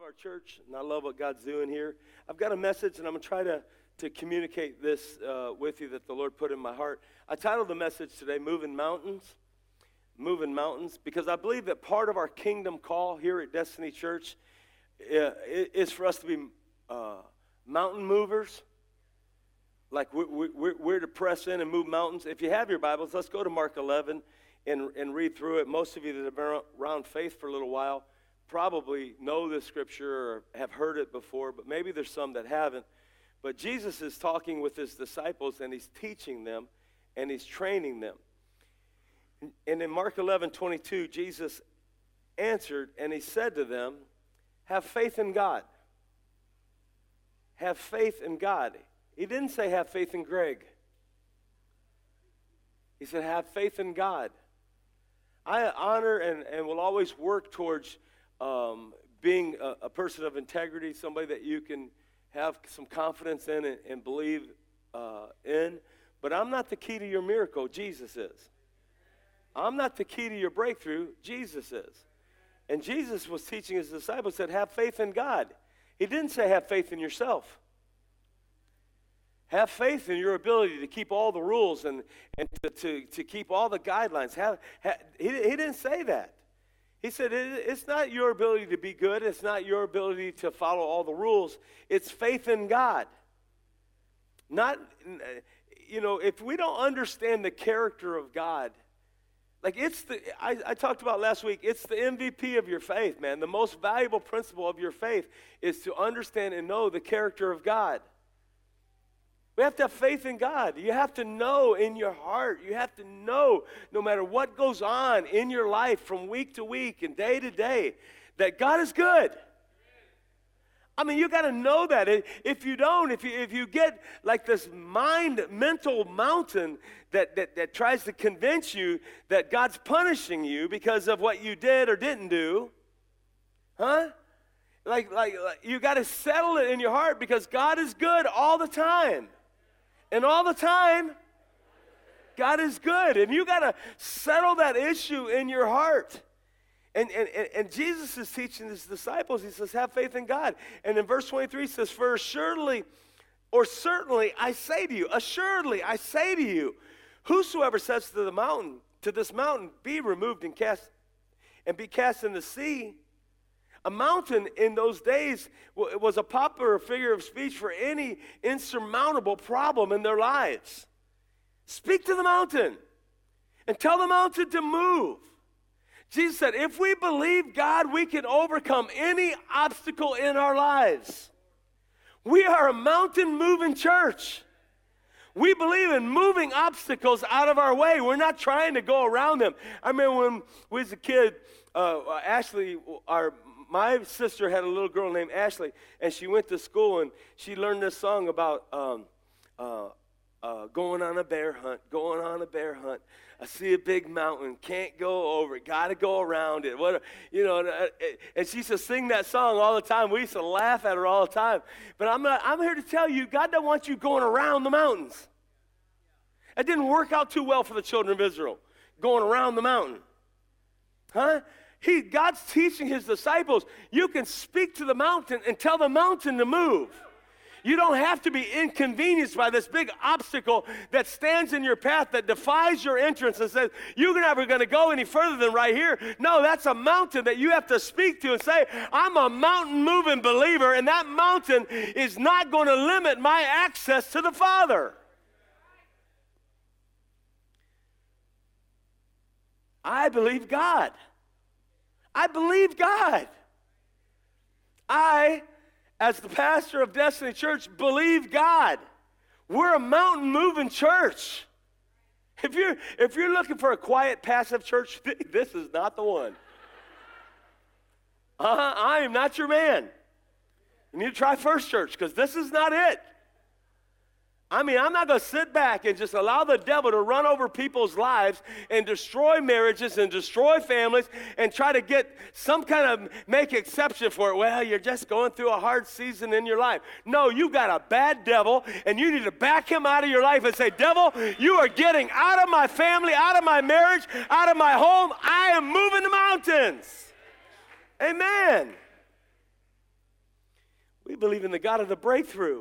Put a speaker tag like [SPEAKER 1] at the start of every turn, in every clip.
[SPEAKER 1] our church, and I love what God's doing here. I've got a message, and I'm going to try to communicate this with you that the Lord put in my heart. I titled the message today, Moving Mountains. Moving Mountains, because I believe that part of our kingdom call here at Destiny Church is for us to be mountain movers. Like we're to press in and move mountains. If you have your Bibles, let's go to Mark 11 and read through it. Most of you that have been around faith for a little while probably know this scripture or have heard it before, but maybe there's some that haven't. But Jesus is talking with his disciples, and he's teaching them, and he's training them. And in Mark 11:22, Jesus answered, and he said to them, have faith in God. Have faith in God. He didn't say have faith in Greg. He said have faith in God. I honor and will always work towards being a person of integrity, somebody that you can have some confidence in and believe in. But I'm not the key to your miracle. Jesus is. I'm not the key to your breakthrough. Jesus is. And Jesus was teaching his disciples, said, have faith in God. He didn't say have faith in yourself. Have faith in your ability to keep all the rules and to keep all the guidelines. He didn't say that. He said it's not your ability to be good. It's not your ability to follow all the rules. It's faith in God. Not, if we don't understand the character of God, like I talked about last week, it's the MVP of your faith, man. The most valuable principle of your faith is to understand and know the character of God. We have to have faith in God. You have to know in your heart. You have to know, no matter what goes on in your life from week to week and day to day, that God is good. I mean, you got to know that. If you don't, if you get like this mental mountain that tries to convince you that God's punishing you because of what you did or didn't do, Like you got to settle it in your heart because God is good all the time. And all the time, God is good. And you got to settle that issue in your heart. And Jesus is teaching his disciples, he says, have faith in God. And in verse 23, he says, for assuredly, or certainly, I say to you, assuredly, I say to you, whosoever says to this mountain, be removed and be cast in the sea. A mountain in those days was a popular figure of speech for any insurmountable problem in their lives. Speak to the mountain and tell the mountain to move. Jesus said, if we believe God, we can overcome any obstacle in our lives. We are a mountain-moving church. We believe in moving obstacles out of our way. We're not trying to go around them. I remember when we was a kid, my sister had a little girl named Ashley, and she went to school, and she learned this song about going on a bear hunt. I see a big mountain, can't go over it, got to go around it. And she used to sing that song all the time. We used to laugh at her all the time. But I'm here to tell you, God doesn't want you going around the mountains. It didn't work out too well for the children of Israel, going around the mountain. God's teaching his disciples, you can speak to the mountain and tell the mountain to move. You don't have to be inconvenienced by this big obstacle that stands in your path that defies your entrance and says, you're never going to go any further than right here. No, that's a mountain that you have to speak to and say, I'm a mountain-moving believer, and that mountain is not going to limit my access to the Father. I believe God. I believe God. As the pastor of Destiny Church, believe God. We're a mountain-moving church. If you're looking for a quiet, passive church, this is not the one. I am not your man. You need to try First Church because this is not it. I mean, I'm not going to sit back and just allow the devil to run over people's lives and destroy marriages and destroy families and try to get some kind of make exception for it. Well, you're just going through a hard season in your life. No, you got a bad devil, and you need to back him out of your life and say, devil, you are getting out of my family, out of my marriage, out of my home. I am moving the mountains. Amen. believe in the God of the breakthrough.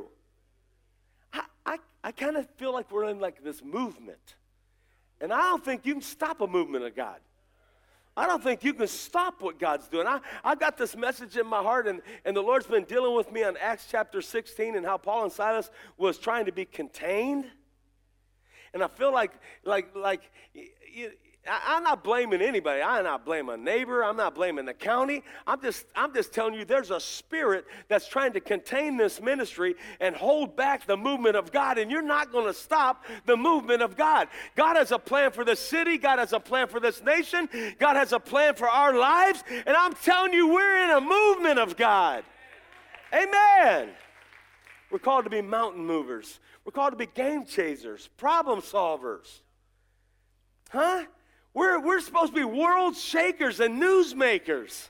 [SPEAKER 1] I kind of feel like we're in like this movement. And I don't think you can stop a movement of God. I don't think you can stop what God's doing. I got this message in my heart, and the Lord's been dealing with me on Acts chapter 16 and how Paul and Silas was trying to be contained. And I feel like I'm not blaming anybody. I'm not blaming a neighbor. I'm not blaming the county. I'm just telling you there's a spirit that's trying to contain this ministry and hold back the movement of God, and you're not going to stop the movement of God. God has a plan for this city. God has a plan for this nation. God has a plan for our lives, and I'm telling you we're in a movement of God. Amen. We're called to be mountain movers. We're called to be game chasers, problem solvers. Huh? We're supposed to be world shakers and news makers.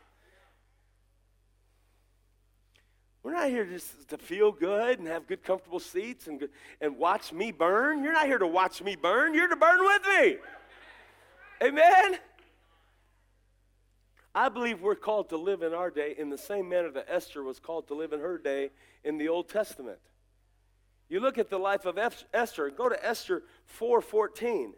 [SPEAKER 1] We're not here just to feel good and have good, comfortable seats and watch me burn. You're not here to watch me burn. You're to burn with me. Amen? I believe we're called to live in our day in the same manner that Esther was called to live in her day in the Old Testament. You look at the life of Esther, go to Esther 4:14.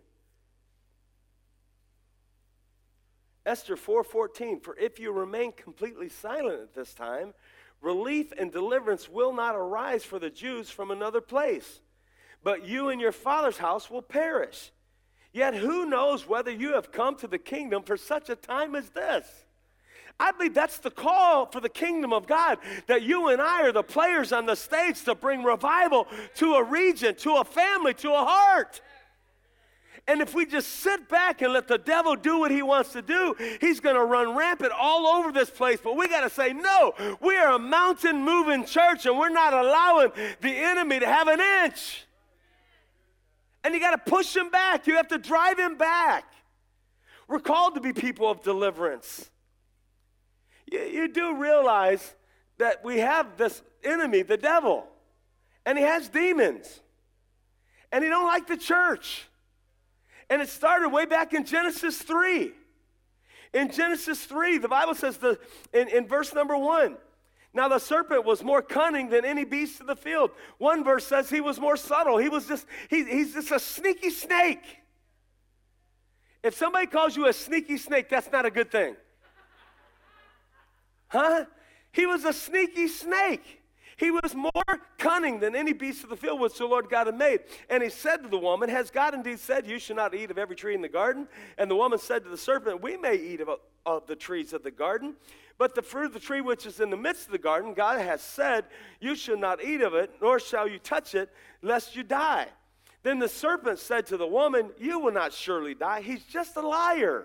[SPEAKER 1] Esther 4:14, for if you remain completely silent at this time, relief and deliverance will not arise for the Jews from another place, but you and your father's house will perish. Yet who knows whether you have come to the kingdom for such a time as this? I believe that's the call for the kingdom of God, that you and I are the players on the stage to bring revival to a region, to a family, to a heart. And if we just sit back and let the devil do what he wants to do, he's going to run rampant all over this place. But we got to say, no, we are a mountain-moving church, and we're not allowing the enemy to have an inch. And you got to push him back. You have to drive him back. We're called to be people of deliverance. You do realize that we have this enemy, the devil, and he has demons, and he don't like the church. And it started way back in Genesis 3. In Genesis 3, the Bible says in verse number 1, now the serpent was more cunning than any beast of the field. One verse says he was more subtle. He's just a sneaky snake. If somebody calls you a sneaky snake, that's not a good thing. Huh? He was a sneaky snake. He was more cunning than any beast of the field which the Lord God had made. And he said to the woman, has God indeed said, you shall not eat of every tree in the garden? And the woman said to the serpent, we may eat of the trees of the garden, but the fruit of the tree which is in the midst of the garden, God has said, you shall not eat of it, nor shall you touch it, lest you die. Then the serpent said to the woman, you will not surely die. He's just a liar.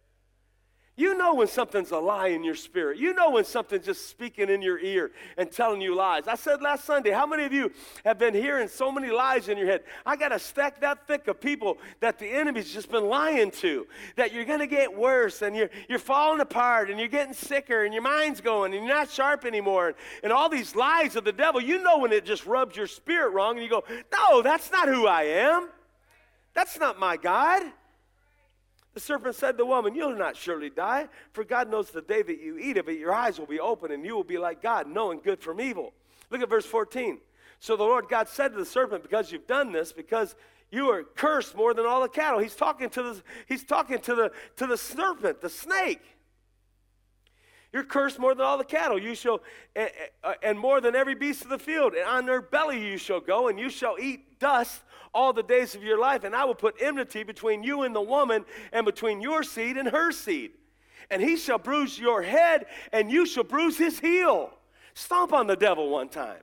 [SPEAKER 1] You know when something's a lie in your spirit. You know when something's just speaking in your ear and telling you lies. I said last Sunday, how many of you have been hearing so many lies in your head? I got a stack that thick of people that the enemy's just been lying to, that you're going to get worse and you're falling apart and you're getting sicker and your mind's going and you're not sharp anymore. And all these lies of the devil, you know when it just rubs your spirit wrong and you go, no, that's not who I am. That's not my God. The serpent said to the woman, you'll not surely die, for God knows the day that you eat of it, your eyes will be open, and you will be like God, knowing good from evil. Look at verse 14. So the Lord God said to the serpent, because you've done this, because you are cursed more than all the cattle. He's talking to the serpent, the snake. You're cursed more than all the cattle. You shall, and more than every beast of the field. And on their belly you shall go, and you shall eat dust all the days of your life. And I will put enmity between you and the woman, and between your seed and her seed. And he shall bruise your head, and you shall bruise his heel. Stomp on the devil one time.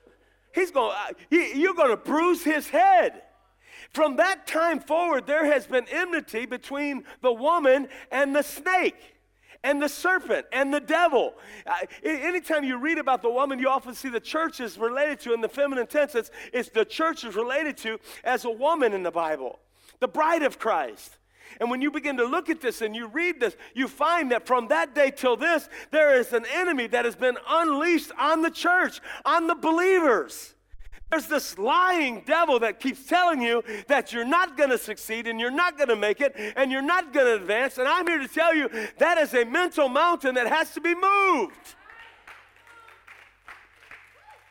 [SPEAKER 1] You're going to bruise his head. From that time forward, there has been enmity between the woman and the snake, and the serpent, and the devil. Anytime you read about the woman, you often see the church is related to, in the feminine tense, it's the church is related to as a woman in the Bible, the bride of Christ. And when you begin to look at this and you read this, you find that from that day till this, there is an enemy that has been unleashed on the church, on the believers. There's this lying devil that keeps telling you that you're not going to succeed and you're not going to make it and you're not going to advance. And I'm here to tell you that is a mental mountain that has to be moved.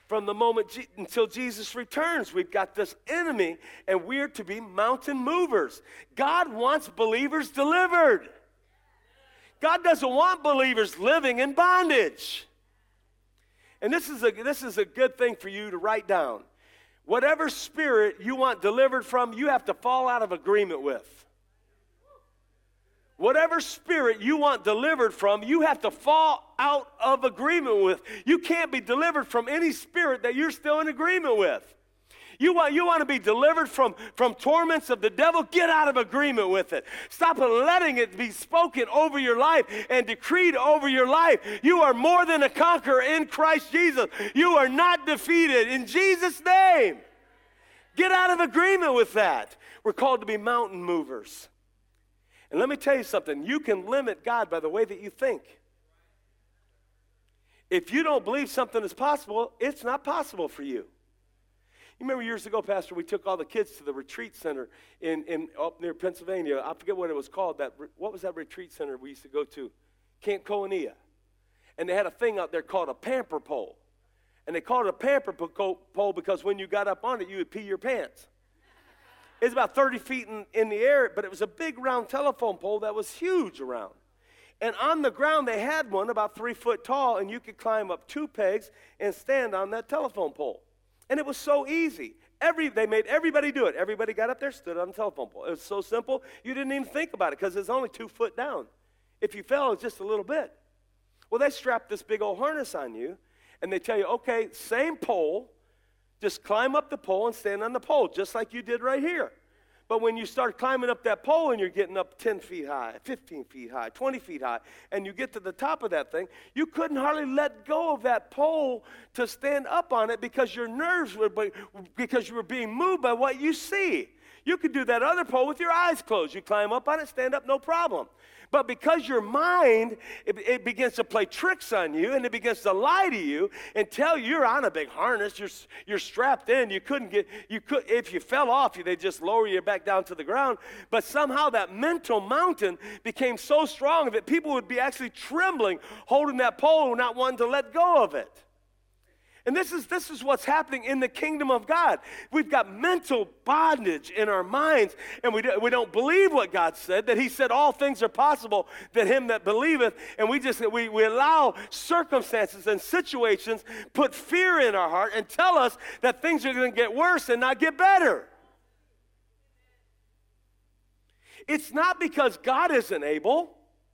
[SPEAKER 1] from the moment until Jesus returns. We've got this enemy, and we're to be mountain movers. God wants believers delivered. God doesn't want believers living in bondage. And this is a good thing for you to write down. Whatever spirit you want delivered from, you have to fall out of agreement with. Whatever spirit you want delivered from, you have to fall out of agreement with. You can't be delivered from any spirit that you're still in agreement with. You want to be delivered from torments of the devil, get out of agreement with it. Stop letting it be spoken over your life and decreed over your life. You are more than a conqueror in Christ Jesus. You are not defeated in Jesus' name. Get out of agreement with that. We're called to be mountain movers. And let me tell you something. You can limit God by the way that you think. If you don't believe something is possible, it's not possible for you. You remember years ago, Pastor, we took all the kids to the retreat center in up near Pennsylvania. I forget what it was called. What was that retreat center we used to go to? Camp Coania. And they had a thing out there called a pamper pole. And they called it a pamper pole because when you got up on it, you would pee your pants. It's about 30 feet in the air, but it was a big round telephone pole that was huge around. And on the ground, they had one about 3 foot tall, and you could climb up 2 pegs and stand on that telephone pole. And it was so easy. They made everybody do it. Everybody got up there, stood on the telephone pole. It was so simple, you didn't even think about it because it's only 2 foot down. If you fell, it's just a little bit. Well, they strapped this big old harness on you, and they tell you, okay, same pole, just climb up the pole and stand on the pole, just like you did right here. But when you start climbing up that pole and you're getting up 10 feet high, 15 feet high, 20 feet high, and you get to the top of that thing, you couldn't hardly let go of that pole to stand up on it because your nerves were, because you were being moved by what you see. You could do that other pole with your eyes closed. You climb up on it, stand up, no problem. But because your mind, it begins to play tricks on you, and it begins to lie to you and tell you you're on a big harness, you're strapped in, if you fell off, they'd just lower you back down to the ground. But somehow that mental mountain became so strong that people would be actually trembling, holding that pole, not wanting to let go of it. And this is what's happening in the kingdom of God. We've got mental bondage in our minds, and we don't believe what God said, that he said all things are possible to him that believeth, and we allow circumstances and situations put fear in our heart and tell us that things are going to get worse and not get better. It's not because God isn't able.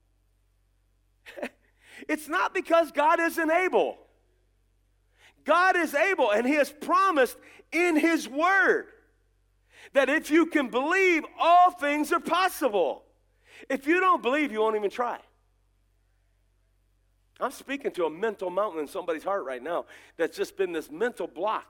[SPEAKER 1] It's not because God isn't able. God is able, and he has promised in his word that if you can believe, all things are possible. If you don't believe, you won't even try. I'm speaking to a mental mountain in somebody's heart right now that's just been this mental block.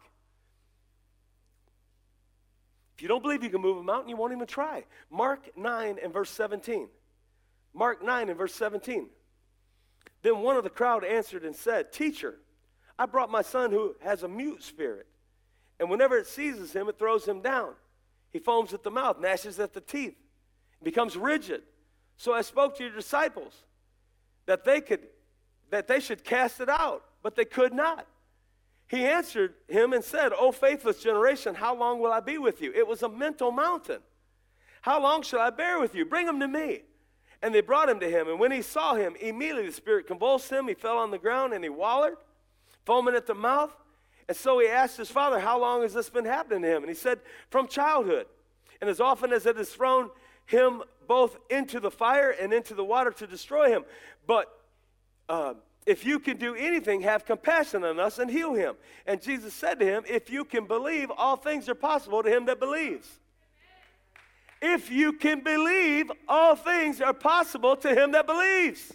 [SPEAKER 1] If you don't believe you can move a mountain, you won't even try. Mark 9 and verse 17. Mark 9 and verse 17. Then one of the crowd answered and said, "Teacher, I brought my son who has a mute spirit, and whenever it seizes him, it throws him down. He foams at the mouth, gnashes at the teeth, and becomes rigid. So I spoke to your disciples that they should cast it out, but they could not." He answered him and said, "O faithless generation, how long will I be with you?" It was a mental mountain. "How long shall I bear with you? Bring him to me." And they brought him to him, and when he saw him, immediately the spirit convulsed him. He fell on the ground, and he wallowed, foaming at the mouth. And so he asked his father, "How long has this been happening to him?" And he said, "From childhood. And as often as it has thrown him both into the fire and into the water to destroy him. But if you can do anything, have compassion on us and heal him." And Jesus said to him, "If you can believe, all things are possible to him that believes." If you can believe, all things are possible to him that believes.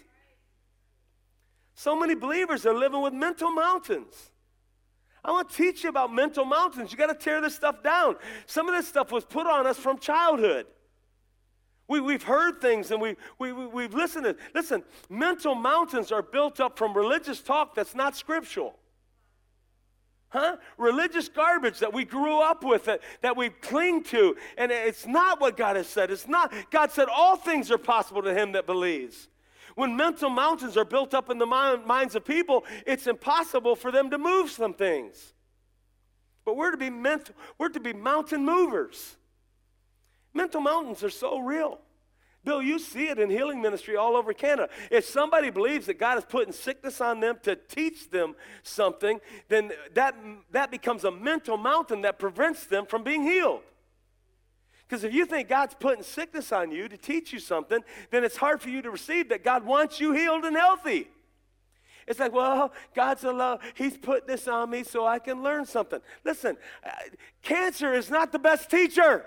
[SPEAKER 1] So many believers are living with mental mountains. I want to teach you about mental mountains. You got to tear this stuff down. Some of this stuff was put on us from childhood. We've heard things and we've listened to. Listen, mental mountains are built up from religious talk that's not scriptural. Religious garbage that we grew up with, that we cling to, and it's not what God has said. It's not. God said all things are possible to him that believes. When mental mountains are built up in the minds of people, it's impossible for them to move some things. But we're to be mountain movers. Mental mountains are so real. Bill, you see it in healing ministry all over Canada. If somebody believes that God is putting sickness on them to teach them something, then that becomes a mental mountain that prevents them from being healed. Because if you think God's putting sickness on you to teach you something, then it's hard for you to receive that God wants you healed and healthy. It's like, well, God's a love. He's put this on me so I can learn something. Listen, cancer is not the best teacher.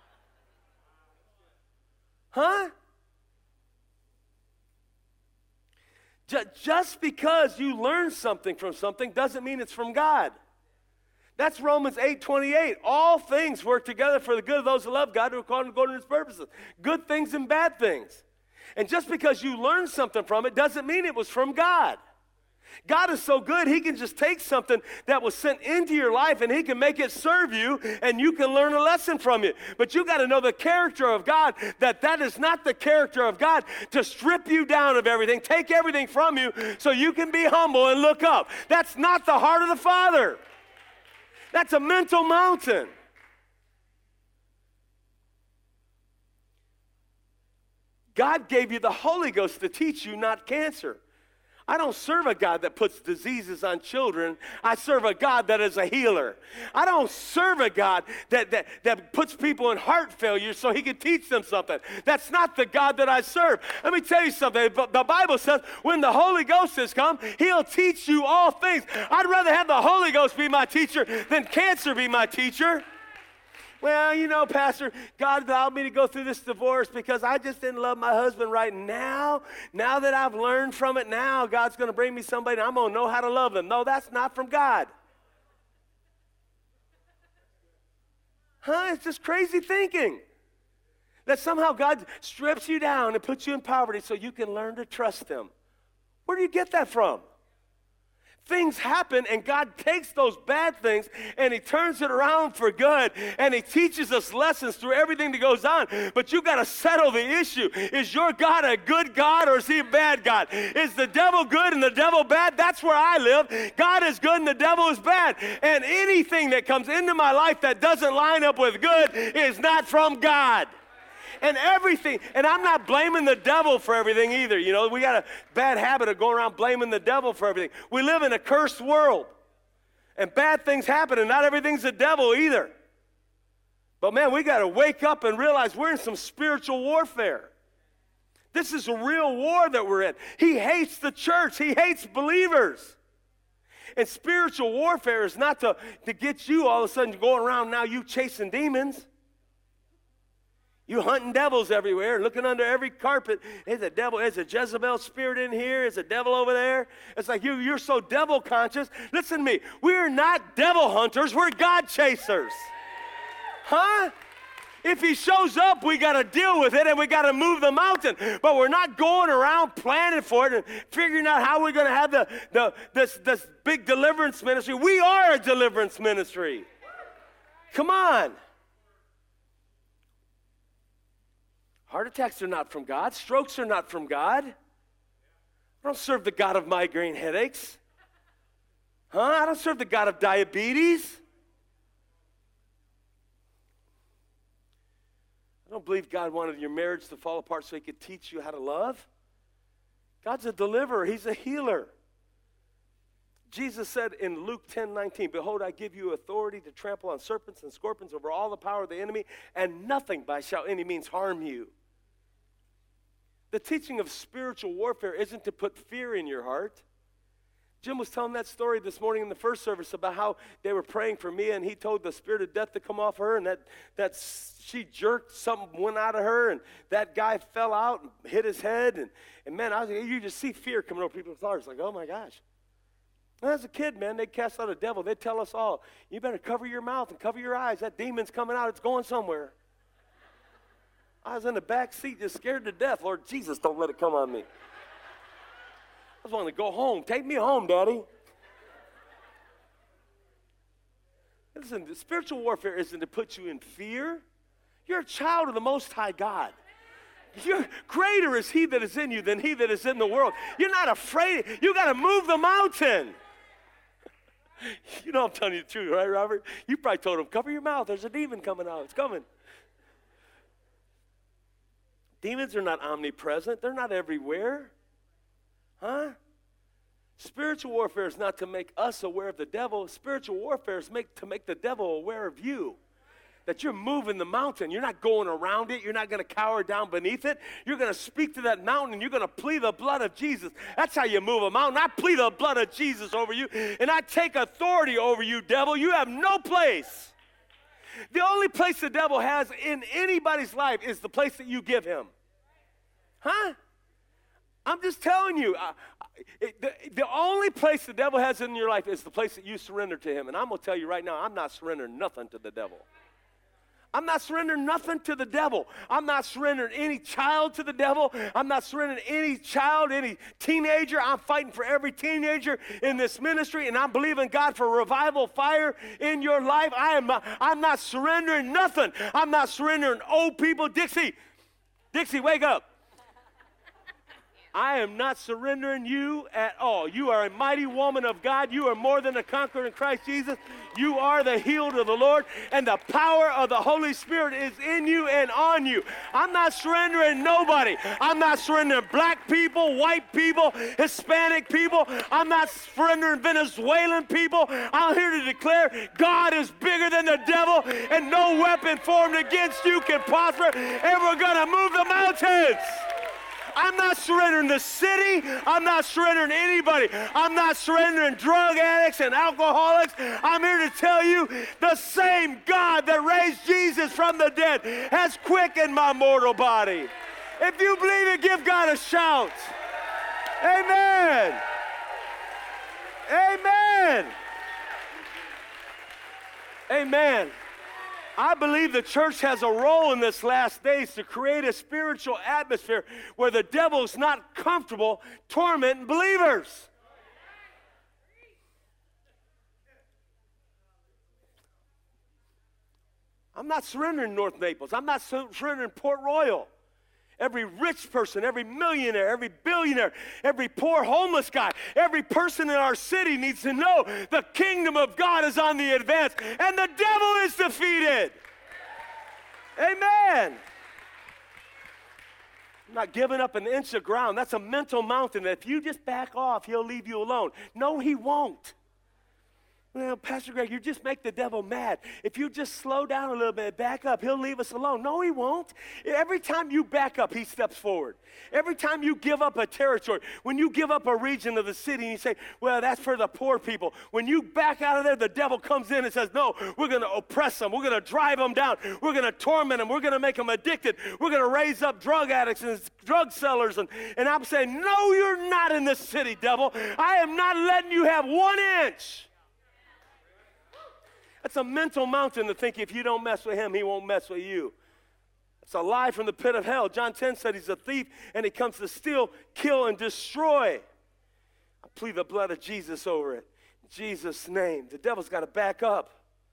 [SPEAKER 1] Huh? Just because you learn something from something doesn't mean it's from God. That's Romans 8:28. All things work together for the good of those who love God, who are called according to His purposes. Good things and bad things. And just because you learn something from it doesn't mean it was from God. God is so good, He can just take something that was sent into your life and He can make it serve you and you can learn a lesson from it. But you got to know the character of God, that is not the character of God to strip you down of everything, take everything from you so you can be humble and look up. That's not the heart of the Father. That's a mental mountain. God gave you the Holy Ghost to teach you, not cancer. I don't serve a God that puts diseases on children. I serve a God that is a healer. I don't serve a God that puts people in heart failure so He can teach them something. That's not the God that I serve. Let me tell you something. The Bible says when the Holy Ghost has come, He'll teach you all things. I'd rather have the Holy Ghost be my teacher than cancer be my teacher. Well, you know, Pastor, God allowed me to go through this divorce because I just didn't love my husband right now. Now that I've learned from it, now God's going to bring me somebody and I'm going to know how to love them. No, that's not from God. It's just crazy thinking. That somehow God strips you down and puts you in poverty so you can learn to trust Him. Where do you get that from? Things happen and God takes those bad things and He turns it around for good and He teaches us lessons through everything that goes on. But you got to settle the issue. Is your God a good God or is He a bad God? Is the devil good and the devil bad? That's where I live. God is good and the devil is bad. And anything that comes into my life that doesn't line up with good is not from God. And everything, and I'm not blaming the devil for everything either. You know, we got a bad habit of going around blaming the devil for everything. We live in a cursed world, and bad things happen, and not everything's the devil either. But man, we got to wake up and realize we're in some spiritual warfare. This is a real war that we're in. He hates the church. He hates believers. And spiritual warfare is not to get you all of a sudden going around now you chasing demons. You hunting devils everywhere, looking under every carpet. There's a devil, there's a Jezebel spirit in here, there's a devil over there. It's like you're so devil conscious. Listen to me, we're not devil hunters, we're God chasers. Huh? If He shows up, we got to deal with it and we got to move the mountain. But we're not going around planning for it and figuring out how we're going to have this big deliverance ministry. We are a deliverance ministry. Come on. Heart attacks are not from God. Strokes are not from God. I don't serve the God of migraine headaches. I don't serve the God of diabetes. I don't believe God wanted your marriage to fall apart so He could teach you how to love. God's a deliverer. He's a healer. Jesus said in Luke 10:19, "Behold, I give you authority to trample on serpents and scorpions over all the power of the enemy, and nothing by shall any means harm you." The teaching of spiritual warfare isn't to put fear in your heart. Jim was telling that story this morning in the first service about how they were praying for Mia, and he told the spirit of death to come off her, and that she jerked, something went out of her, and that guy fell out and hit his head, and man, you just see fear coming over people's hearts, like, oh my gosh. And as a kid, man, they'd cast out a devil. They'd tell us all, you better cover your mouth and cover your eyes. That demon's coming out. It's going somewhere. I was in the back seat just scared to death. Lord Jesus, don't let it come on me. I was wanting to go home. Take me home, Daddy. Listen, the spiritual warfare isn't to put you in fear. You're a child of the Most High God. Greater is He that is in you than he that is in the world. You're not afraid. You got to move the mountain. You know I'm telling you the truth, right, Robert? You probably told him, cover your mouth. There's a demon coming out. It's coming. Demons are not omnipresent. They're not everywhere. Huh? Spiritual warfare is not to make us aware of the devil. Spiritual warfare is to make the devil aware of you. That you're moving the mountain. You're not going around it. You're not going to cower down beneath it. You're going to speak to that mountain, and you're going to plead the blood of Jesus. That's how you move a mountain. I plead the blood of Jesus over you, and I take authority over you, devil. You have no place. The only place the devil has in anybody's life is the place that you give him. Huh? I'm just telling you. The only place the devil has in your life is the place that you surrender to him. And I'm going to tell you right now, I'm not surrendering nothing to the devil. I'm not surrendering nothing to the devil. I'm not surrendering any child to the devil. I'm not surrendering any child, any teenager. I'm fighting for every teenager in this ministry, and I'm believing God for revival fire in your life. I'm not surrendering nothing. I'm not surrendering old people. Dixie, wake up. I am not surrendering you at all. You are a mighty woman of God. You are more than a conqueror in Christ Jesus. You are the healed of the Lord, and the power of the Holy Spirit is in you and on you. I'm not surrendering nobody. I'm not surrendering black people, white people, Hispanic people. I'm not surrendering Venezuelan people. I'm here to declare God is bigger than the devil, and no weapon formed against you can prosper, and we're going to move the mountains. I'm not surrendering the city. I'm not surrendering anybody. I'm not surrendering drug addicts and alcoholics. I'm here to tell you the same God that raised Jesus from the dead has quickened my mortal body. If you believe it, give God a shout. Amen. Amen. Amen. I believe the church has a role in this last days to create a spiritual atmosphere where the devil's not comfortable tormenting believers. I'm not surrendering North Naples. I'm not surrendering Port Royal. Every rich person, every millionaire, every billionaire, every poor homeless guy, every person in our city needs to know the kingdom of God is on the advance and the devil is defeated. Amen. I'm not giving up an inch of ground. That's a mental mountain. If you just back off, he'll leave you alone. No, he won't. Well, Pastor Greg, you just make the devil mad. If you just slow down a little bit, back up, he'll leave us alone. No, he won't. Every time you back up, he steps forward. Every time you give up a territory, when you give up a region of the city and you say, well, that's for the poor people. When you back out of there, the devil comes in and says, no, we're going to oppress them. We're going to drive them down. We're going to torment them. We're going to make them addicted. We're going to raise up drug addicts and drug sellers. And I'm saying, no, you're not in this city, devil. I am not letting you have 1 inch. That's a mental mountain to think if you don't mess with him, he won't mess with you. It's a lie from the pit of hell. John 10 said he's a thief and he comes to steal, kill, and destroy. I plead the blood of Jesus over it. In Jesus' name. The devil's got to back up.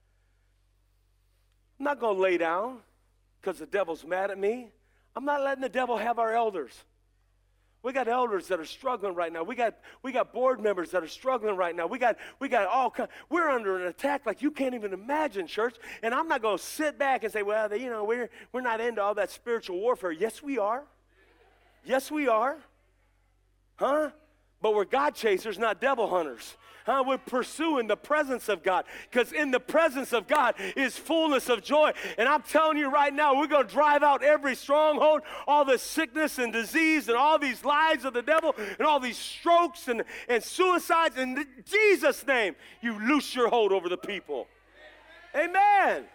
[SPEAKER 1] I'm not going to lay down because the devil's mad at me. I'm not letting the devil have our elders. We got elders that are struggling right now. We got board members that are struggling right now. We got all kinds. We're under an attack like you can't even imagine, church. And I'm not going to sit back and say, well, we're not into all that spiritual warfare. Yes, we are. Yes, we are. Huh? But we're God chasers, not devil hunters. We're pursuing the presence of God because in the presence of God is fullness of joy. And I'm telling you right now, we're going to drive out every stronghold, all the sickness and disease and all these lies of the devil and all these strokes and suicides. In Jesus' name, you loose your hold over the people. Amen.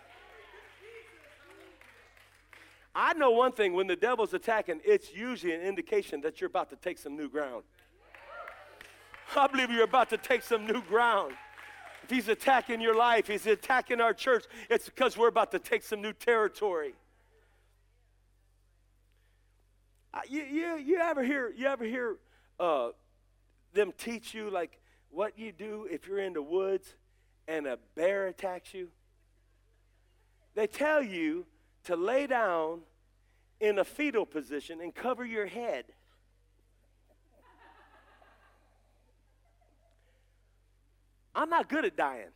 [SPEAKER 1] I know one thing, when the devil's attacking, it's usually an indication that you're about to take some new ground. I believe you're about to take some new ground. If he's attacking your life, he's attacking our church, it's because we're about to take some new territory. You ever hear them teach you like what you do if you're in the woods and a bear attacks you? They tell you to lay down in a fetal position and cover your head. I'm not good at dying.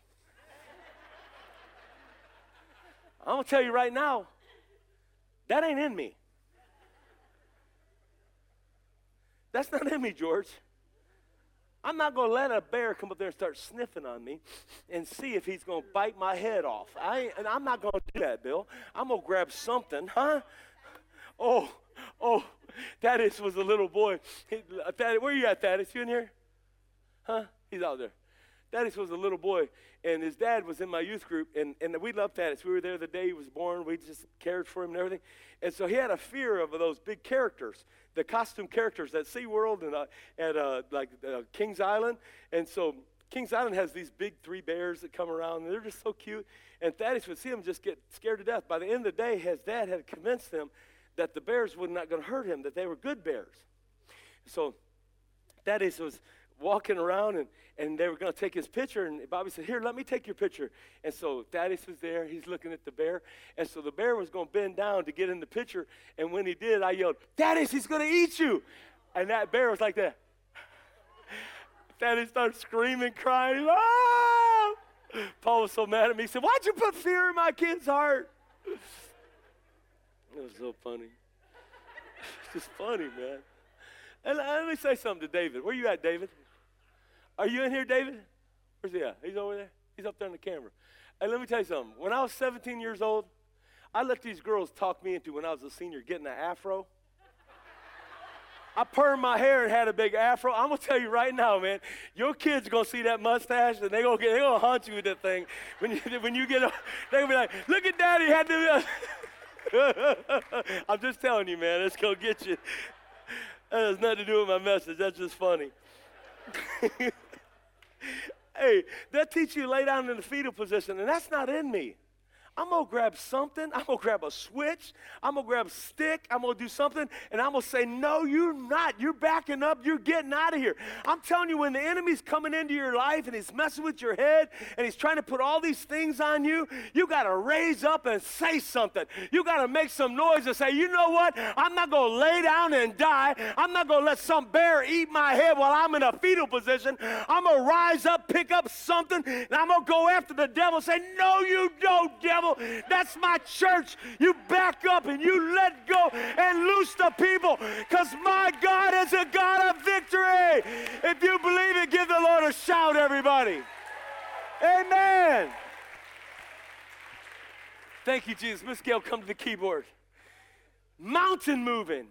[SPEAKER 1] I'm going to tell you right now, that ain't in me. That's not in me, George. I'm not going to let a bear come up there and start sniffing on me and see if he's going to bite my head off. I'm not going to do that, Bill. I'm going to grab something, huh? Oh, Thaddeus was a little boy. Where you at, Thaddeus? You in here? Huh? He's out there. Thaddeus was a little boy, and his dad was in my youth group, and we loved Thaddeus. We were there the day he was born. We just cared for him and everything. And so he had a fear of those big characters, the costume characters at SeaWorld and at Kings Island. And so Kings Island has these big 3 bears that come around, and they're just so cute. And Thaddeus would see them just get scared to death. By the end of the day, his dad had convinced him that the bears were not going to hurt him, that they were good bears. So Thaddeus was walking around, and they were going to take his picture, and Bobby said, here, let me take your picture. And so Thaddeus was there. He's looking at the bear, and so the bear was going to bend down to get in the picture, and when he did, I yelled, Thaddeus, he's going to eat you. And that bear was like that. Thaddeus started screaming, crying. Ah! Paul was so mad at me. He said, why'd you put fear in my kid's heart? It was so funny. It's just funny, man. And let me say something to David. Where you at, David? Are you in here, David? Where's he at? He's over there? He's up there on the camera. And let me tell you something. When I was 17 years old, I let these girls talk me into, when I was a senior, getting an afro. I permed my hair and had a big afro. I'm going to tell you right now, man, your kids are going to see that mustache, and they're going to haunt you with that thing. When you get up, they're going to be like, look at Daddy had to. I'm just telling you, man, it's going to get you. That has nothing to do with my message. That's just funny. Hey, they'll teach you to lay down in the fetal position, and that's not in me. I'm going to grab something. I'm going to grab a switch. I'm going to grab a stick. I'm going to do something, and I'm going to say, no, you're not. You're backing up. You're getting out of here. I'm telling you, when the enemy's coming into your life and he's messing with your head and he's trying to put all these things on you, you got to raise up and say something. You got to make some noise and say, you know what? I'm not going to lay down and die. I'm not going to let some bear eat my head while I'm in a fetal position. I'm going to rise up, pick up something, and I'm going to go after the devil and say, no, you don't, devil. That's my church. You back up and you let go and loose the people, because my God is a God of victory. If you believe it, give the Lord a shout, everybody. Amen. Thank you, Jesus. Miss Gail, come to the keyboard. Mountain moving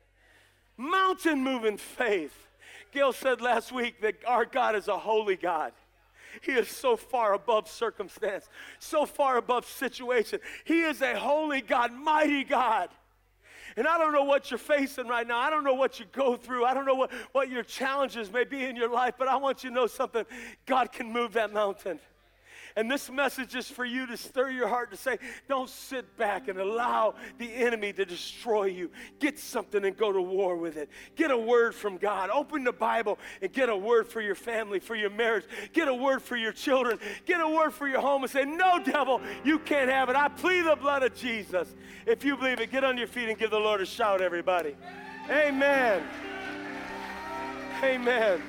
[SPEAKER 1] faith. Gail said last week that our God is a holy God. He is so far above circumstance, so far above situation. He is a holy God, mighty God. And I don't know what you're facing right now. I don't know what you go through. I don't know what your challenges may be in your life, but I want you to know something. God can move that mountain. And this message is for you to stir your heart to say, don't sit back and allow the enemy to destroy you. Get something and go to war with it. Get a word from God. Open the Bible and get a word for your family, for your marriage. Get a word for your children. Get a word for your home and say, no, devil, you can't have it. I plead the blood of Jesus. If you believe it, get on your feet and give the Lord a shout, everybody. Amen. Amen.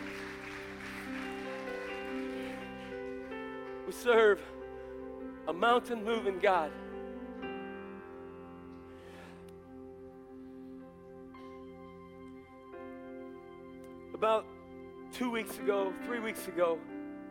[SPEAKER 1] We serve a mountain-moving God. About 2 weeks ago, 3 weeks ago,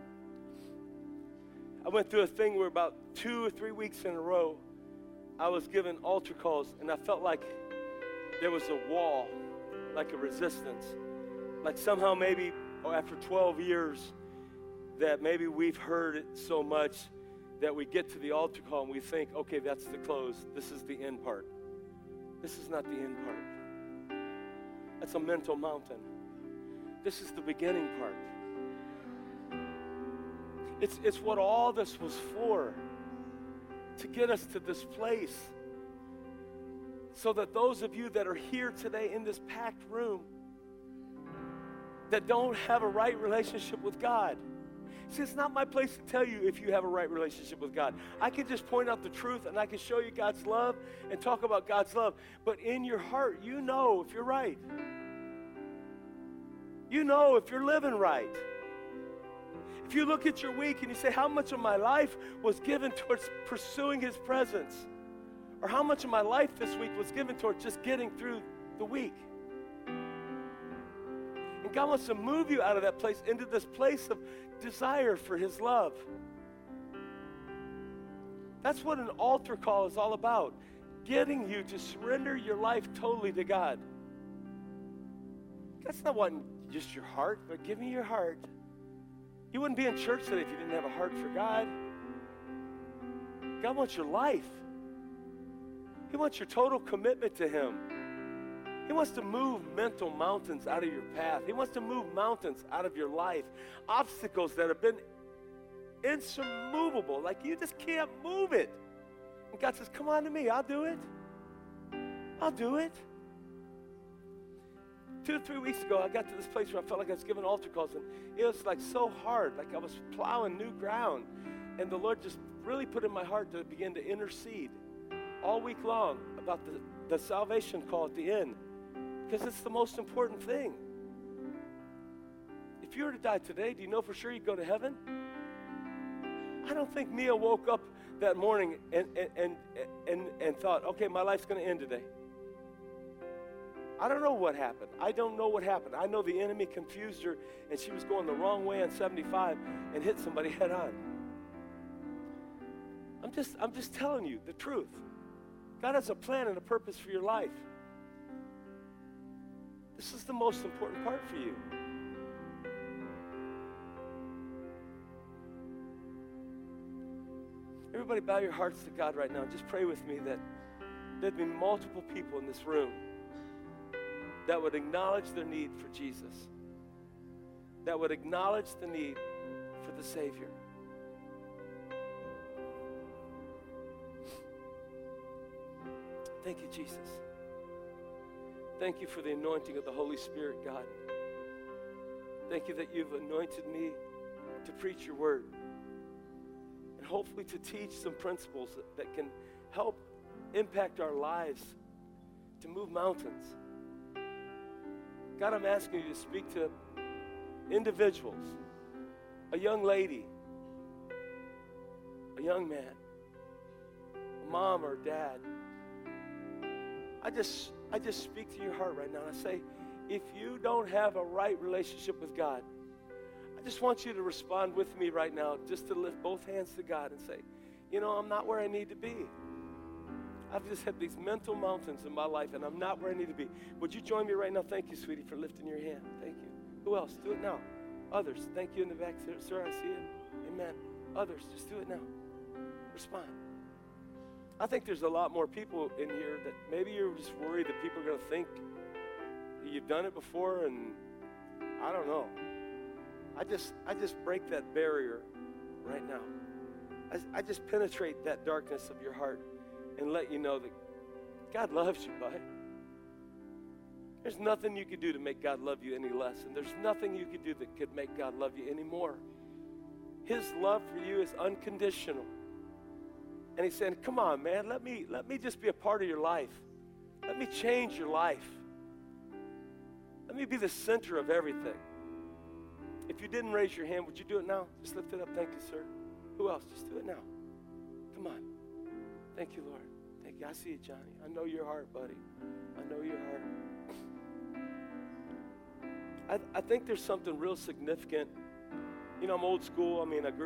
[SPEAKER 1] I went through a thing where about 2 or 3 weeks in a row, I was given altar calls, and I felt like there was a wall, like a resistance. Like somehow maybe after 12 years, that maybe we've heard it so much that we get to the altar call and we think, okay, that's the close. This is the end part. This is not the end part. That's a mental mountain. This is the beginning part. It's what all this was for, to get us to this place, so that those of you that are here today in this packed room that don't have a right relationship with God. See, it's not my place to tell you if you have a right relationship with God. I can just point out the truth, and I can show you God's love and talk about God's love. But in your heart, you know if you're right. You know if you're living right. If you look at your week and you say, how much of my life was given towards pursuing his presence? Or how much of my life this week was given towards just getting through the week? And God wants to move you out of that place into this place of desire for his love. That's what an altar call is all about. Getting you to surrender your life totally to God. God's not wanting just your heart, but give me your heart. You wouldn't be in church today if you didn't have a heart for God. God wants your life. He wants your total commitment to him. He wants to move mental mountains out of your path. He wants to move mountains out of your life. Obstacles that have been insurmountable, like you just can't move it. And God says, come on to me, I'll do it. I'll do it. 2 or 3 weeks ago, I got to this place where I felt like I was giving altar calls, and it was like so hard, like I was plowing new ground. And the Lord just really put in my heart to begin to intercede all week long about the salvation call at the end, because it's the most important thing. If you were to die today, do you know for sure you'd go to heaven? I don't think Mia woke up that morning and thought, okay, my life's going to end today. I don't know what happened. I don't know what happened. I know the enemy confused her, and she was going the wrong way on 75 and hit somebody head on. I'm just telling you the truth. God has a plan and a purpose for your life. This is the most important part for you. Everybody bow your hearts to God right now. Just pray with me that there'd be multiple people in this room that would acknowledge their need for Jesus, that would acknowledge the need for the Savior. Thank you, Jesus. Thank you for the anointing of the Holy Spirit, God. Thank you that you've anointed me to preach your word and hopefully to teach some principles that can help impact our lives, to move mountains. God, I'm asking you to speak to individuals, a young lady, a young man, a mom or dad. I just speak to your heart right now. I say, if you don't have a right relationship with God, I just want you to respond with me right now, just to lift both hands to God and say, you know, I'm not where I need to be. I've just had these mental mountains in my life, and I'm not where I need to be. Would you join me right now? Thank you, sweetie, for lifting your hand. Thank you. Who else? Do it now. Others. Thank you in the back. Sir, I see it. Amen. Others, just do it now. Respond. I think there's a lot more people in here that maybe you're just worried that people are going to think that you've done it before, and I don't know. I just break that barrier right now. I just penetrate that darkness of your heart and let you know that God loves you, bud. There's nothing you could do to make God love you any less, and there's nothing you could do that could make God love you any more. His love for you is unconditional. And he's saying, come on, man, let me just be a part of your life. Let me change your life. Let me be the center of everything. If you didn't raise your hand, would you do it now? Just lift it up. Thank you, sir. Who else? Just do it now. Come on. Thank you, Lord. Thank you. I see you, Johnny. I know your heart, buddy. I know your heart. I think there's something real significant. You know, I'm old school. I mean, I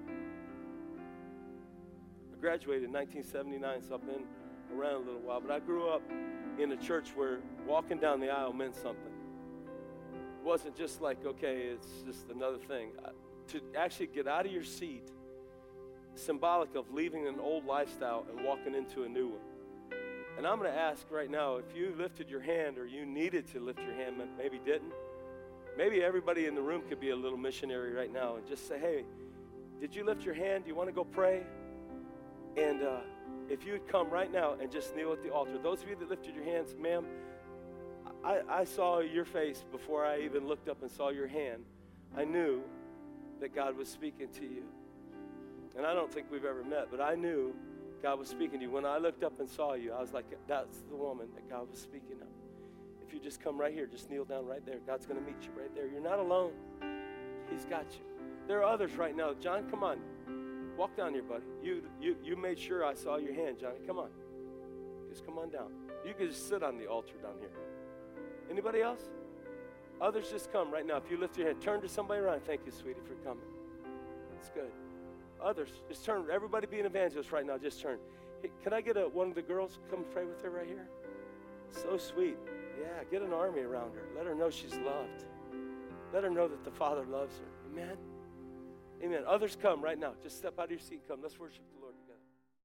[SPEAKER 1] graduated in 1979, so I've been around a little while. But I grew up in a church where walking down the aisle meant something. It wasn't just like, okay, it's just another thing. To actually get out of your seat, symbolic of leaving an old lifestyle and walking into a new one. And I'm going to ask right now, if you lifted your hand or you needed to lift your hand, maybe didn't, maybe everybody in the room could be a little missionary right now and just say, hey, did you lift your hand? Do you want to go pray? And if you would come right now and just kneel at the altar. Those of you that lifted your hands, ma'am, I saw your face before I even looked up and saw your hand. I knew that God was speaking to you. And I don't think we've ever met, but I knew God was speaking to you. When I looked up and saw you, I was like, that's the woman that God was speaking of. If you just come right here, just kneel down right there. God's going to meet you right there. You're not alone. He's got you. There are others right now. John, come on. Walk down here, buddy. You made sure I saw your hand, Johnny. Come on. Just come on down. You can just sit on the altar down here. Anybody else? Others, just come right now. If you lift your hand, turn to somebody around. Thank you, sweetie, for coming. That's good. Others, just turn. Everybody be an evangelist right now. Just turn. Hey, can I get one of the girls come pray with her right here? So sweet. Yeah, get an army around her. Let her know she's loved. Let her know that the Father loves her. Amen? Amen. Others, come right now. Just step out of your seat and come. Let's worship.